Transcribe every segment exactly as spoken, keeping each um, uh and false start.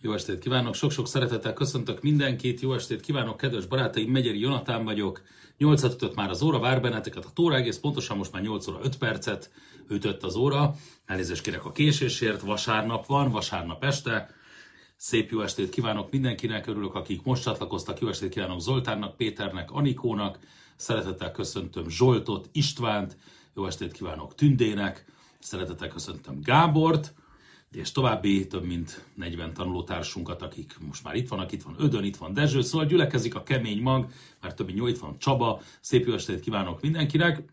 Jó estét kívánok, sok-sok szeretettel köszöntök mindenkit, jó estét kívánok, kedves barátaim, Megyeri Jonatán vagyok. nyolcat ütött már az óra, vár benneteket a Tóra, egész pontosan most már nyolc óra öt percet ütött az óra. Elnézést kérek a késésért, vasárnap van, vasárnap este. Szép jó estét kívánok mindenkinek, örülök, akik most csatlakoztak, jó estét kívánok Zoltánnak, Péternek, Anikónak, szeretettel köszöntöm Zsoltot, Istvánt, jó estét kívánok Tündének, szeretettel köszöntöm Gábort, és további több mint negyven tanulótársunkat, akik most már itt vannak, itt van Ödön, itt van Dezső, szóval gyülekezik a kemény mag, már több mint nyolc, itt van Csaba, szép jó estét kívánok mindenkinek,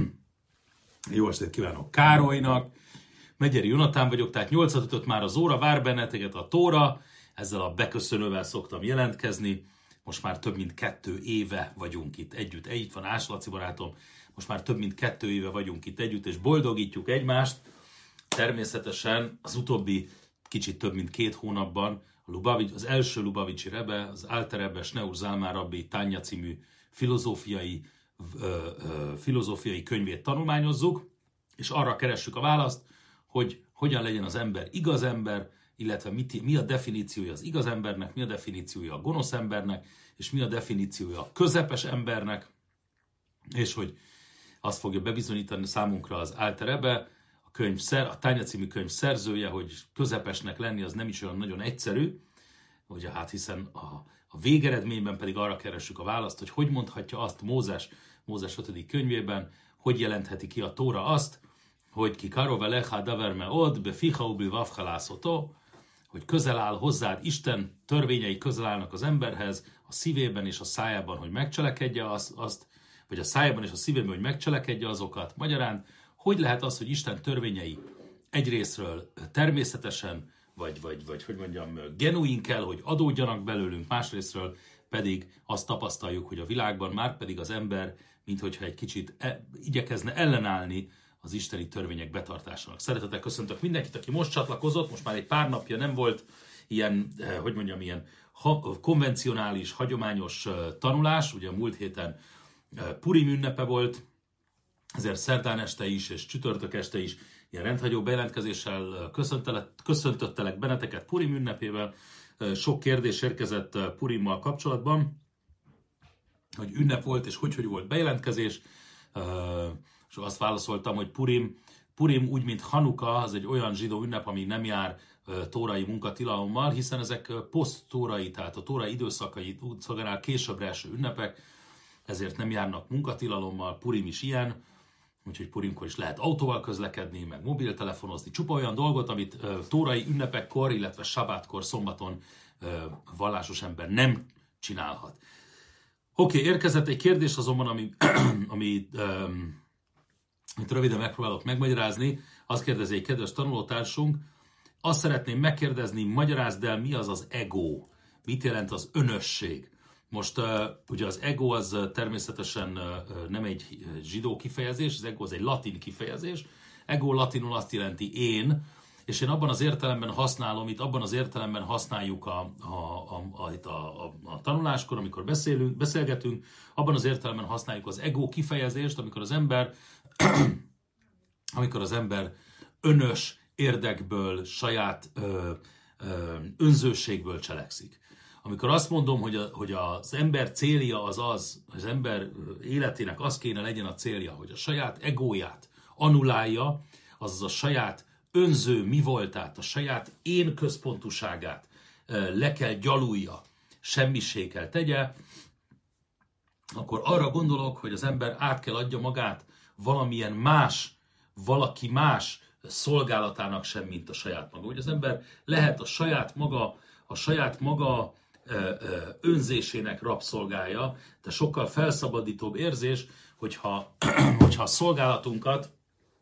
jó estét kívánok Károlynak, Megyeri Jonatán vagyok, tehát nyolcat ütött már az óra, vár benneteket a Tóra, ezzel a beköszönővel szoktam jelentkezni, most már több mint kettő éve vagyunk itt együtt, itt van Ás Laci barátom, most már több mint kettő éve vagyunk itt együtt, és boldogítjuk egymást. Természetesen az utóbbi kicsit több mint két hónapban a Lubavics, az első Lubavicsi Rebbe, az Alter Rebbe Sneur Zalman Rabbi Tanya című filozófiai, ö, ö, filozófiai könyvét tanulmányozzuk, és arra keressük a választ, hogy hogyan legyen az ember igaz ember, illetve mit, mi a definíciója az igaz embernek, mi a definíciója a gonosz embernek, és mi a definíciója a közepes embernek, és hogy azt fogja bebizonyítani számunkra az Alter Rebbe, a, könyv, a Tanya című könyv szerzője, hogy közepesnek lenni az nem is olyan nagyon egyszerű, ugye hát hiszen a, a végeredményben pedig arra keressük a választ, hogy hogy mondhatja azt Mózes, Mózes ötödik könyvében, hogy jelentheti ki a Tóra azt, hogy ki karov elecha davar meod beficha ubilvavcha lászotó, hogy közel áll hozzád, Isten törvényei közel állnak az emberhez, a szívében és a szájában, hogy megcselekedje azt, azt vagy a szájában és a szívében, hogy megcselekedje azokat. Magyarán, hogy lehet az, hogy Isten törvényei egyrészről természetesen, vagy, vagy, vagy hogy mondjam, genuin kell, hogy adódjanak belőlünk, másrészről pedig azt tapasztaljuk, hogy a világban már pedig az ember, minthogyha egy kicsit e, igyekezne ellenállni az isteni törvények betartásának. Szeretettel köszöntök mindenkit, aki most csatlakozott, most már egy pár napja nem volt ilyen, hogy mondjam, ilyen ha, konvencionális, hagyományos tanulás, ugye a múlt héten Purim ünnepe volt, ezért szerdán este is és csütörtök este is ilyen rendhagyó bejelentkezéssel köszöntöttelek benneteket Purim ünnepével. Sok kérdés érkezett Purimmal kapcsolatban, hogy ünnep volt és hogy, hogy volt bejelentkezés, és azt válaszoltam, hogy Purim, Purim úgy, mint Hanuka, az egy olyan zsidó ünnep, ami nem jár tórai munkatilalommal, hiszen ezek poszt-tórai, tehát a tórai időszakai szolgánál későbbre eső ünnepek, ezért nem járnak munkatilalommal, Purim is ilyen, úgyhogy Purimkor is lehet autóval közlekedni, meg mobiltelefonozni, csupa olyan dolgot, amit uh, tórai ünnepekkor, illetve sabátkor, szombaton uh, vallásos ember nem csinálhat. Oké, okay, érkezett egy kérdés azonban, ami, ami um, amit röviden megpróbálok megmagyarázni. Azt kérdezi egy kedves tanulótársunk, azt szeretném megkérdezni, magyarázd el, mi az az ego? Mit jelent az önösség? Most uh, ugye az ego az uh, természetesen uh, nem egy zsidó kifejezés, az ego az egy latin kifejezés. Ego latinul azt jelenti én, és én abban az értelemben használom, itt abban az értelemben használjuk a, a, a, a, a, a tanuláskor, amikor beszélünk, beszélgetünk, abban az értelemben használjuk az ego kifejezést, amikor az ember, amikor az ember önös érdekből, saját ö, ö, önzőségből cselekszik. Amikor azt mondom, hogy, a, hogy az ember célja az az, az ember életének az kéne legyen a célja, hogy a saját egóját annulálja, azaz a saját önző mi voltát, a saját én központúságát le kell gyalulja, semmisé kell tegye, akkor arra gondolok, hogy az ember át kell adja magát valamilyen más, valaki más szolgálatának sem, mint a saját maga. Hogy az ember lehet a saját maga, a saját maga önzésének rabszolgája, de sokkal felszabadítóbb érzés, hogyha, hogyha a szolgálatunkat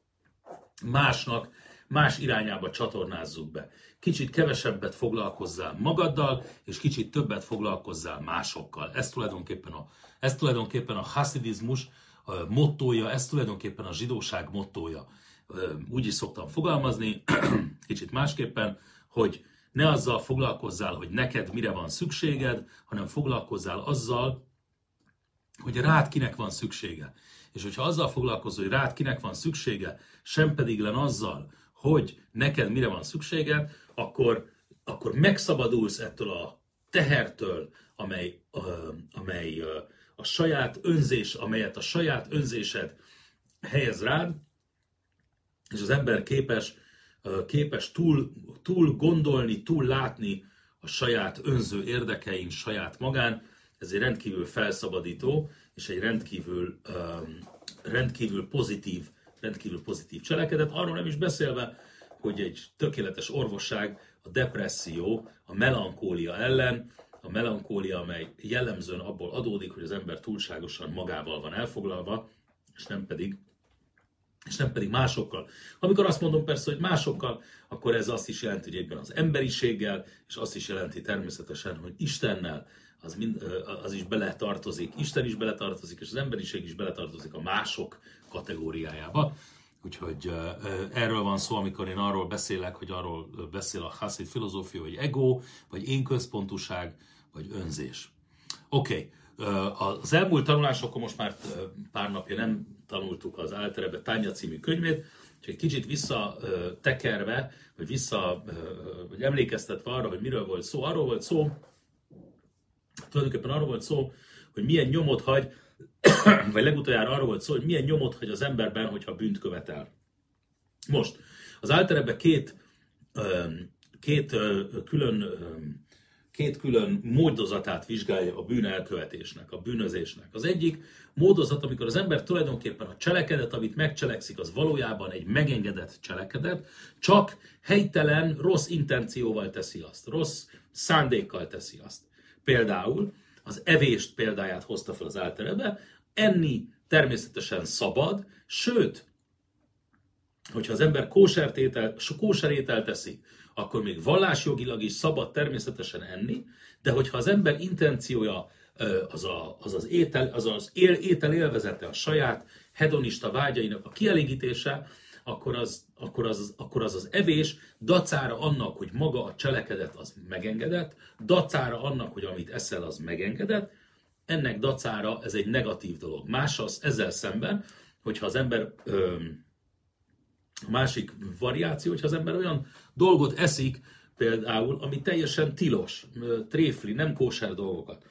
másnak, más irányába csatornázzuk be. Kicsit kevesebbet foglalkozzál magaddal, és kicsit többet foglalkozzál másokkal. Ez tulajdonképpen a, ez tulajdonképpen a haszidizmus mottója, ez tulajdonképpen a zsidóság mottója. Úgy is szoktam fogalmazni, kicsit másképpen, hogy ne azzal foglalkozzál, hogy neked mire van szükséged, hanem foglalkozzál azzal, hogy rád kinek van szüksége. És hogyha azzal foglalkozol, hogy rád kinek van szüksége, sem pedig len azzal, hogy neked mire van szükséged, akkor akkor megszabadulsz ettől a tehertől, amely, amely a saját önzés, amelyet a saját önzésed helyez rád, és az ember képes, képes túl, túl gondolni, túl látni a saját önző érdekein, saját magán. Ez egy rendkívül felszabadító, és egy rendkívül, rendkívül pozitív, rendkívül pozitív cselekedet. Arról nem is beszélve, hogy egy tökéletes orvosság a depresszió, a melankólia ellen, a melankólia, amely jellemzően abból adódik, hogy az ember túlságosan magával van elfoglalva, és nem pedig, és nem pedig másokkal. Amikor azt mondom persze, hogy másokkal, akkor ez azt is jelenti, hogy egyben az emberiséggel, és azt is jelenti természetesen, hogy Istennel, az, mind, az is beletartozik, Isten is beletartozik, és az emberiség is beletartozik a mások kategóriájába. Úgyhogy erről van szó, amikor én arról beszélek, hogy arról beszél a Hasid filozófia, hogy ego, vagy én központúság, vagy önzés. Oké, okay. Az elmúlt tanulásokon most már pár napja nem tanultuk az Alter Rebbe Tanya című könyvét, csak egy kicsit visszatekerve, vagy vissza, vagy emlékeztetve arra, hogy miről volt szó. Arról volt szó, tulajdonképpen arról volt szó, hogy milyen nyomot hagy, vagy legutoljára arról volt szó, hogy milyen nyomot hagy az emberben, hogyha bűnt követel. Most, az Alter Rebbe két, két, külön, két külön módozatát vizsgálja a bűn elkövetésnek, a bűnözésnek. Az egyik módozat, amikor az ember tulajdonképpen a cselekedet, amit megcselekszik, az valójában egy megengedett cselekedet, csak helytelen, rossz intencióval teszi azt, rossz szándékkal teszi azt. Például az evést példáját hozta fel az Alter Rebbe, enni természetesen szabad, sőt, hogyha az ember kóserételt teszik, akkor még vallásjogilag is szabad természetesen enni, de hogyha az ember intenciója az a, az, az, étel, az, az él, étel élvezete, a saját hedonista vágyainak a kielégítése, akkor az, akkor, az, akkor az az evés dacára annak, hogy maga a cselekedet az megengedett, dacára annak, hogy amit eszel, az megengedett, ennek dacára ez egy negatív dolog. Más az ezzel szemben, hogyha az ember, ö, a másik variáció, hogyha az ember olyan dolgot eszik, például, ami teljesen tilos, tréfli, nem kóser dolgokat.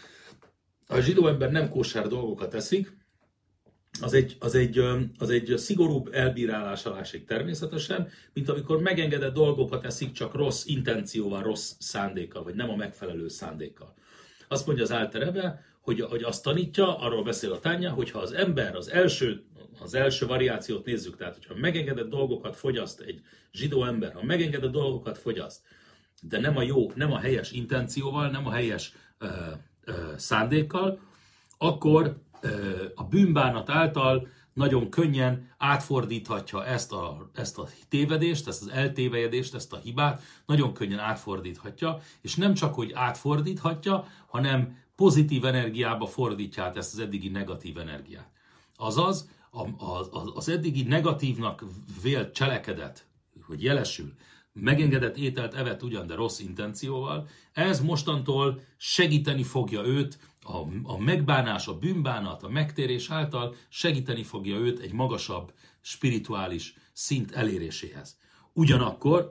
A zsidó ember nem kóser dolgokat eszik, az egy, az, egy, az egy szigorúbb elbírálás alá esik természetesen, mint amikor megengedett dolgokat eszik, csak rossz intencióval, rossz szándékkal, vagy nem a megfelelő szándékkal. Azt mondja az Alter Rebbe, hogy, hogy azt tanítja, arról beszél a Tanya, hogyha az ember az első, az első variációt nézzük, tehát hogyha megengedett dolgokat fogyaszt egy zsidó ember, ha megengedett dolgokat fogyaszt, de nem a jó, nem a helyes intencióval, nem a helyes ö, ö, szándékkal, akkor a bűnbánat által nagyon könnyen átfordíthatja ezt a, ezt a tévedést, ezt az eltévejedést, ezt a hibát, nagyon könnyen átfordíthatja, és nem csak, hogy átfordíthatja, hanem pozitív energiába fordítja át ezt az eddigi negatív energiát. Azaz, az eddigi negatívnak vélt cselekedet, hogy jelesül, megengedett ételt evett ugyan, de rossz intencióval, ez mostantól segíteni fogja őt, a, a megbánás, a bűnbánat, a megtérés által segíteni fogja őt egy magasabb spirituális szint eléréséhez. Ugyanakkor,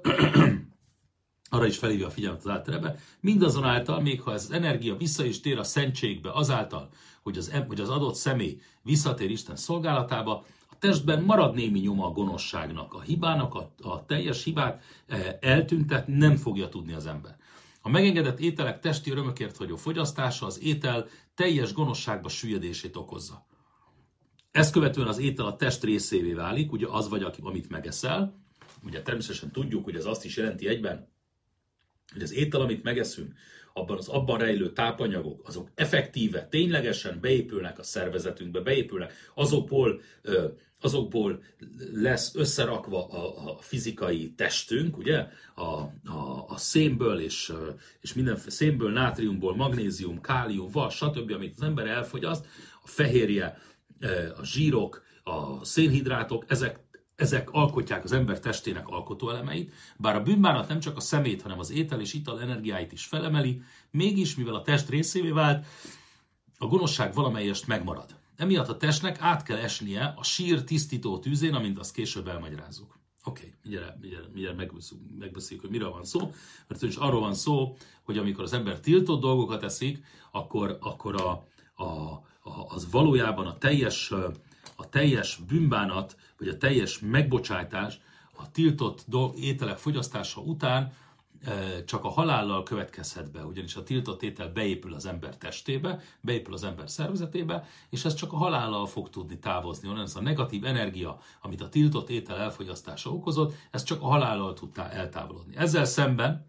arra is felhívja a figyelmet az Alter Rebbe, mindazonáltal, még ha ez az energia vissza is tér a szentségbe azáltal, hogy az, hogy az adott személy visszatér Isten szolgálatába, a testben marad némi nyoma a gonoszságnak, a hibának, a, a teljes hibát eltüntet nem fogja tudni az ember. A megengedett ételek testi örömökért vagyó fogyasztása az étel teljes gonoszságba süllyedését okozza. Ezt követően az étel a test részévé válik, ugye az vagy, amit megeszel. Ugye természetesen tudjuk, hogy ez azt is jelenti egyben, hogy az étel, amit megeszünk, abban az abban rejlő tápanyagok, azok effektíve, ténylegesen beépülnek a szervezetünkbe, beépülnek, azokból, azokból lesz összerakva a, a fizikai testünk, ugye, a, a, a szénből és, és minden szénből, nátriumból, magnézium, kálium, vas, stb., amit az ember elfogyaszt, a fehérje, a zsírok, a szénhidrátok, ezek Ezek alkotják az ember testének alkotóelemeit, bár a bűnbánat nem csak a szemét, hanem az étel és ital energiáit is felemeli, mégis, mivel a test részévé vált, a gonoszság valamelyest megmarad. Emiatt a testnek át kell esnie a sír tisztító tűzén, amint azt később elmagyarázzuk. Oké, okay, mindjárt, mindjárt, mindjárt megbeszéljük, megbeszéljük, hogy miről van szó, mert is arról van szó, hogy amikor az ember tiltott dolgokat eszik, akkor, akkor a, a, a, az valójában a teljes, a teljes bűnbánat, vagy a teljes megbocsátás a tiltott ételek fogyasztása után csak a halállal következhet be, ugyanis a tiltott étel beépül az ember testébe, beépül az ember szervezetébe, és ez csak a halállal fog tudni távozni. Onnan ez a negatív energia, amit a tiltott étel elfogyasztása okozott, ez csak a halállal tud eltávolodni. Ezzel szemben,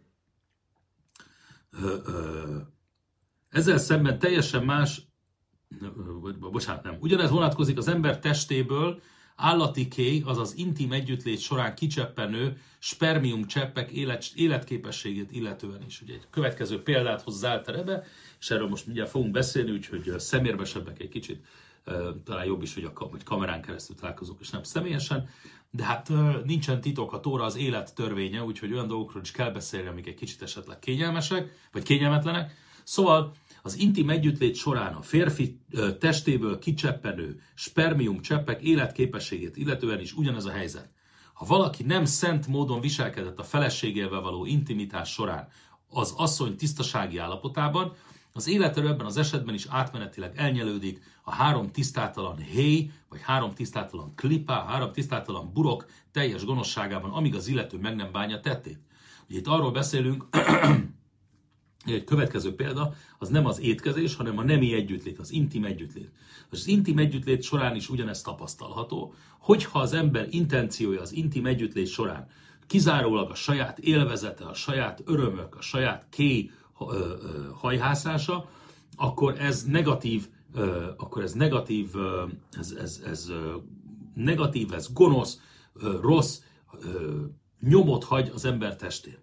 ezzel szemben teljesen más, bocsánat, nem, ugyanez vonatkozik az ember testéből, állati kéj, azaz intim együttlét során kicseppenő spermium cseppek élet, életképességét illetően is. Ugye egy következő példát hoz Zálterebe, és erről most mindjárt fogunk beszélni, úgyhogy szemérmesebbek egy kicsit, talán jobb is, hogy, a, hogy kamerán keresztül találkozunk, és nem személyesen, de hát nincsen titok, a Tóra az élet törvénye, úgyhogy olyan dolgokról is kell beszélni, amik egy kicsit esetleg kényelmesek, vagy kényelmetlenek. Szóval az intim együttlét során a férfi testéből kicseppenő spermium cseppek életképességét illetően is ugyanez a helyzet. Ha valaki nem szent módon viselkedett a feleségével való intimitás során az asszony tisztasági állapotában, az életerő ebben az esetben is átmenetileg elnyelődik a három tisztátalan héj, vagy három tisztátalan klipá, három tisztátalan burok teljes gonoszságában, amíg az illető meg nem bánja tettét. Ugye itt arról beszélünk, egy következő példa, az nem az étkezés, hanem a nemi együttlét, az intim együttlét. Az intim együttlét során is ugyanezt tapasztalható, hogyha az ember intenciója az intim együttlét során kizárólag a saját élvezete, a saját örömök, a saját kéj hajhászása, akkor ez negatív, akkor ez negatív, ez, ez, ez negatív, ez gonosz, rossz nyomot hagy az ember testén.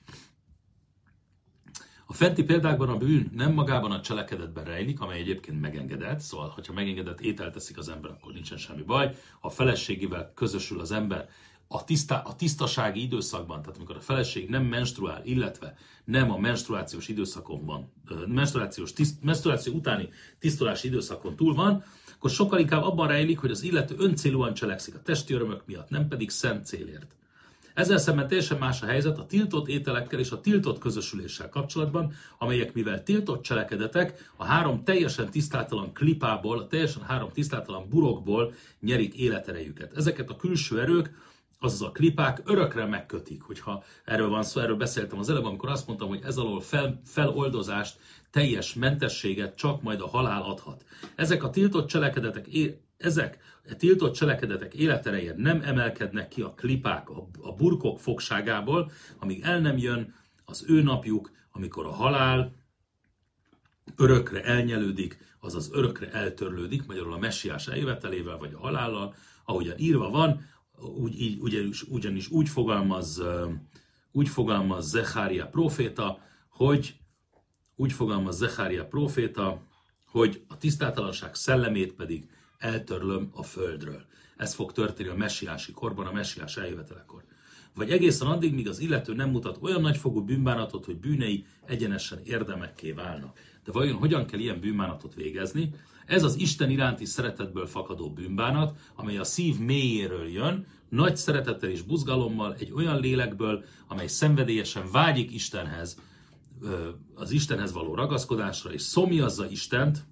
A fenti példákban a bűn nem magában a cselekedetben rejlik, amely egyébként megengedett, szóval, hogyha megengedett ételt teszik az ember, akkor nincsen semmi baj. Ha a feleségével közösül az ember a, tisztá, a tisztasági időszakban, tehát amikor a feleség nem menstruál, illetve nem a menstruációs időszakon van, menstruációs, tiszt, menstruáció utáni tisztulási időszakon túl van, akkor sokkal inkább abban rejlik, hogy az illető öncélúan cselekszik a testi örömök miatt, nem pedig szent célért. Ezzel szemben teljesen más a helyzet a tiltott ételekkel és a tiltott közösüléssel kapcsolatban, amelyek mivel tiltott cselekedetek, a három teljesen tisztátalan klipából, a teljesen három tisztátalan burokból nyerik életerejüket. Ezeket a külső erők, azaz a klipák örökre megkötik, hogyha erről van szó, erről beszéltem az előbb, amikor azt mondtam, hogy ez alól fel, feloldozást, teljes mentességet csak majd a halál adhat. Ezek a tiltott cselekedetek Ezek a tiltott cselekedetek életereje nem emelkednek ki a klipák, a burkok fogságából, amíg el nem jön az ő napjuk, amikor a halál örökre elnyelődik, azaz örökre eltörlődik, magyarul a messiás eljövetelével vagy a halállal, ahogyan írva van, úgy, így, ugyanis, ugyanis úgy fogalmaz, úgy fogalmaz Zecharia próféta, hogy úgy fogalmaz Zecharia próféta, hogy a tisztátalanság szellemét pedig eltörlöm a földről. Ez fog történni a messiási korban, a messiás eljövetelekor. Vagy egészen addig, míg az illető nem mutat olyan nagyfokú bűnbánatot, hogy bűnei egyenesen érdemekké válnak. De vajon hogyan kell ilyen bűnbánatot végezni? Ez az Isten iránti szeretetből fakadó bűnbánat, amely a szív mélyéről jön, nagy szeretettel és buzgalommal, egy olyan lélekből, amely szenvedélyesen vágyik Istenhez, az Istenhez való ragaszkodásra, és szomjazza Istent,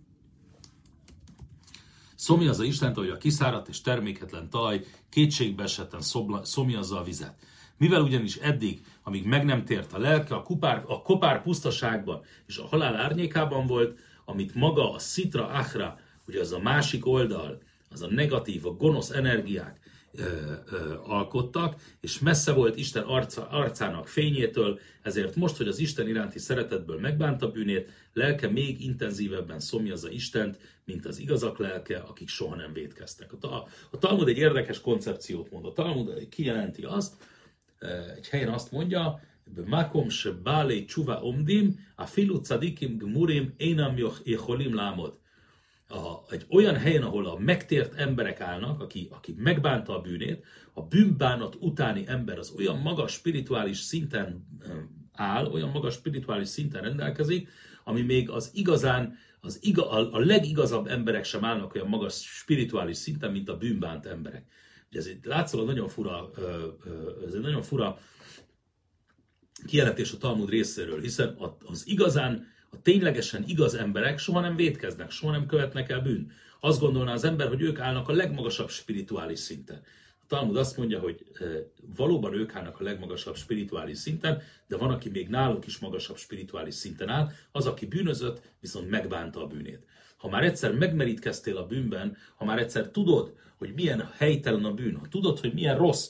Szomjazza Istent, ahogy a kiszáradt és terméketlen talaj kétségbe esetten szomjazza a vizet. Mivel ugyanis eddig, amíg meg nem tért a lelke, a, kupár, a kopár pusztaságban és a halál árnyékában volt, amit maga a szitra achra, ugye az a másik oldal, az a negatív, a gonosz energiák ö, ö, alkottak, és messze volt Isten arca, arcának fényétől, ezért most, hogy az Isten iránti szeretetből megbánta bűnét, lelke még intenzívebben szomjazza Istent, mint az igazak lelke, akik soha nem vétkeztek. A, a Talmud egy érdekes koncepciót mond. A Talmud kijelenti azt, egy helyen azt mondja, Makom se bálé csuva omdim, a filu cadikim gmurim énam jecholim lámod. A, egy olyan helyen, ahol a megtért emberek állnak, aki, aki megbánta a bűnét, a bűnbánat utáni ember az olyan magas spirituális szinten áll, olyan magas spirituális szinten rendelkezik, ami még az igazán, az iga, a, a legigazabb emberek sem állnak olyan magas spirituális szinten, mint a bűnbánt emberek. Ez egy látszólag nagyon fura, ez egy nagyon fura kijelentés a Talmud részéről, hiszen az igazán, a ténylegesen igaz emberek soha nem vétkeznek, soha nem követnek el bűnt. Azt gondolná az ember, hogy ők állnak a legmagasabb spirituális szinten. A Talmud azt mondja, hogy valóban ők állnak a legmagasabb spirituális szinten, de van, aki még nálunk is magasabb spirituális szinten áll, az, aki bűnözött, viszont megbánta a bűnét. Ha már egyszer megmerítkeztél a bűnben, ha már egyszer tudod, hogy milyen helytelen a bűn, ha tudod, hogy milyen rossz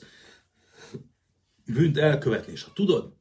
bűnt elkövetni, és ha tudod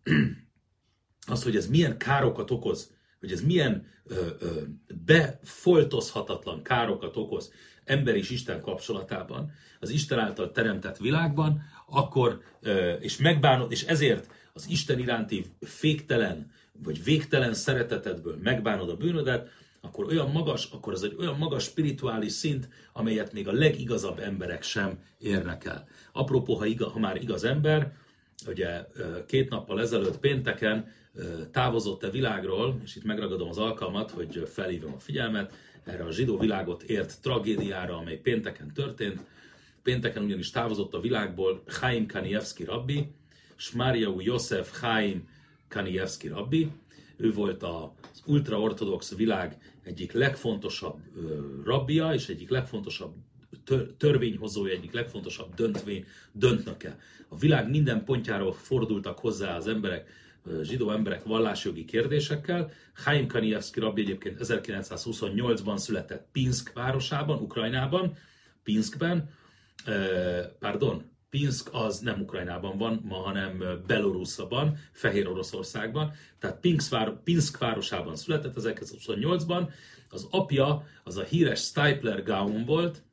azt, hogy ez milyen károkat okoz, hogy ez milyen ö, ö, befoltozhatatlan károkat okoz ember és Isten kapcsolatában, az Isten által teremtett világban, akkor, ö, és megbánod, és ezért az Isten iránti féktelen, vagy végtelen szeretetedből megbánod a bűnödet, akkor olyan magas, akkor az egy olyan magas spirituális szint, amelyet még a legigazabb emberek sem érnek el. Apropó, ha, igaz, ha már igaz ember, ugye két nappal ezelőtt pénteken távozott a világról, és itt megragadom az alkalmat, hogy felhívom a figyelmet erre a zsidó világot ért tragédiára, amely pénteken történt. Pénteken ugyanis távozott a világból Chaim Kanievszki rabbi, Smárjau József Chaim Kanievszki rabbi. Ő volt az ultraortodox világ egyik legfontosabb rabbija, és egyik legfontosabb törvényhozója, egyik legfontosabb döntvény, döntnöke. A világ minden pontjáról fordultak hozzá az emberek, zsidó emberek vallásjogi kérdésekkel. Chaim Kanievszki rabbi egyébként ezerkilencszázhuszonnyolcban született Pinsk városában, Ukrajnában, Pinskben, pardon, Pinsk az nem Ukrajnában van ma, hanem Belorusszban, Fehér Oroszországban. Tehát Pinsk városában született ezerkilencszázhuszonnyolcban. Az apja az a híres Stipler Gaon volt,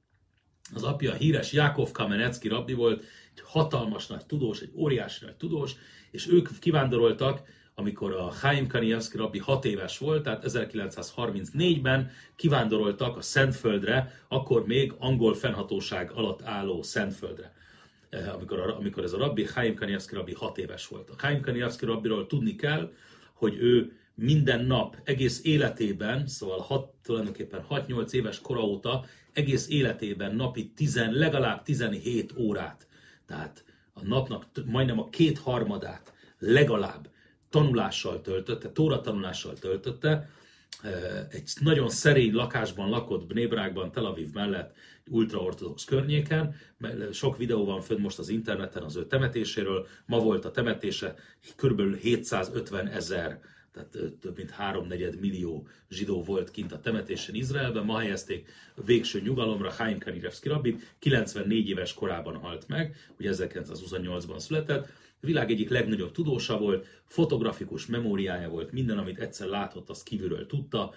az apja a híres Jakov Kamenecki rabbi volt, egy hatalmas nagy tudós, egy óriási nagy tudós, és ők kivándoroltak, amikor a Chaim Kanievszki rabbi hat éves volt, tehát ezerkilencszázharmincnégyben kivándoroltak a Szentföldre, akkor még angol fennhatóság alatt álló Szentföldre. Amikor, a, amikor ez a rabbi, Chaim Kanievszki rabbi hat éves volt. A Chaim Kanievszki rabbiról tudni kell, hogy ő minden nap, egész életében, szóval hat, tulajdonképpen hat-nyolc éves kora óta, egész életében napi tizen, legalább tizenhét órát, tehát a napnak majdnem a kétharmadát legalább tanulással töltötte, tóra tanulással töltötte, egy nagyon szerény lakásban lakott Bnei Brákban, Tel Aviv mellett, ultraortodox környéken. Sok videó van fönn most az interneten az ő temetéséről. Ma volt a temetése, kb. hétszázötven ezer, tehát több mint háromnegyed millió zsidó volt kint a temetésen Izraelben. Ma helyezték a végső nyugalomra Chaim Kanievszki rabbit, kilencvennégy éves korában halt meg, ugye ezerkilencszázhuszonnyolcban született. A világ egyik legnagyobb tudósa volt, fotografikus memóriája volt, minden, amit egyszer látott, azt kívülről tudta,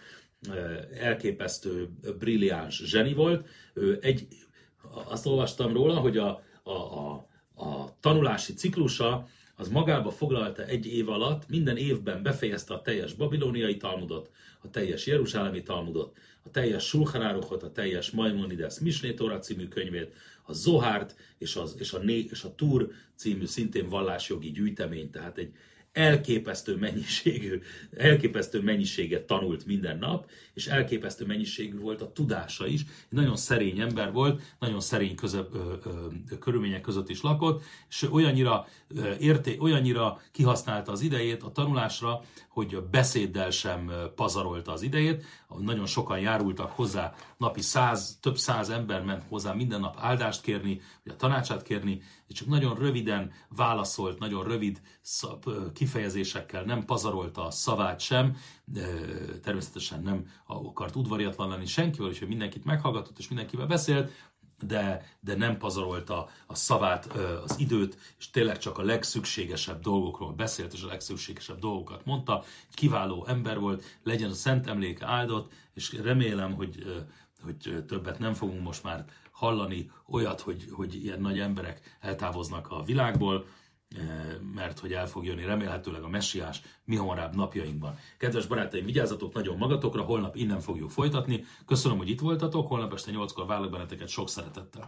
elképesztő, brilliáns zseni volt. Egy, azt olvastam róla, hogy a, a, a, a tanulási ciklusa az magába foglalta egy év alatt, minden évben befejezte a teljes babiloniai Talmudot, a teljes jeruzsálemi Talmudot, a teljes Shulchan Aruchot, a teljes Maimonides Mishneh Torah című könyvét, a Zohárt és, az, és, a, és a Tur című szintén vallásjogi gyűjtemény, tehát egy elképesztő mennyiségű, elképesztő mennyiséget tanult minden nap, és elképesztő mennyiségű volt a tudása is. Egy nagyon szerény ember volt, nagyon szerény közöbb, ö, ö, körülmények között is lakott, és olyannyira, ö, érté, olyannyira kihasználta az idejét a tanulásra, hogy beszéddel sem pazarolta az idejét. Nagyon sokan járultak hozzá, napi száz, több száz ember ment hozzá minden nap áldást kérni, vagy a tanácsát kérni, és csak nagyon röviden válaszolt, nagyon rövid kifejezésekkel, nem pazarolta a szavát sem, természetesen nem akart udvariatlan lenni senkivel, és mindenkit meghallgatott, és mindenkivel beszélt, de, de nem pazarolta a szavát, az időt, és tényleg csak a legszükségesebb dolgokról beszélt, és a legszükségesebb dolgokat mondta. Kiváló ember volt, legyen a szent emléke áldott, és remélem, hogy, hogy többet nem fogunk most már hallani olyat, hogy, hogy ilyen nagy emberek eltávoznak a világból, mert hogy el fog jönni remélhetőleg a messiás mihamarabb napjainkban. Kedves barátaim, vigyázzatok nagyon magatokra, holnap innen fogjuk folytatni. Köszönöm, hogy itt voltatok, holnap este nyolckor várlak benneteket sok szeretettel.